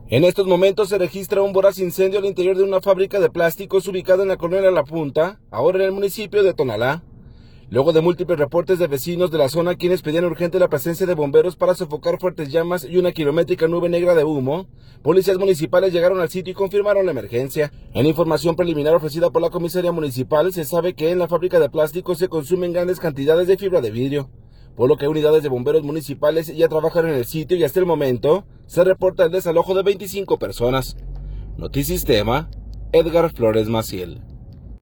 En estos momentos se registra un voraz incendio al interior de una fábrica de plásticos ubicada en la colonia La Punta, ahora en el municipio de Tonalá. Luego de múltiples reportes de vecinos de la zona quienes pedían urgente la presencia de bomberos para sofocar fuertes llamas y una kilométrica nube negra de humo, policías municipales llegaron al sitio y confirmaron la emergencia. En información preliminar ofrecida por la comisaría municipal se sabe que en la fábrica de plásticos se consumen grandes cantidades de fibra de vidrio, por lo que unidades de bomberos municipales ya trabajan en el sitio y hasta el momento se reporta el desalojo de 25 personas. Notisistema, Edgar Flores Maciel.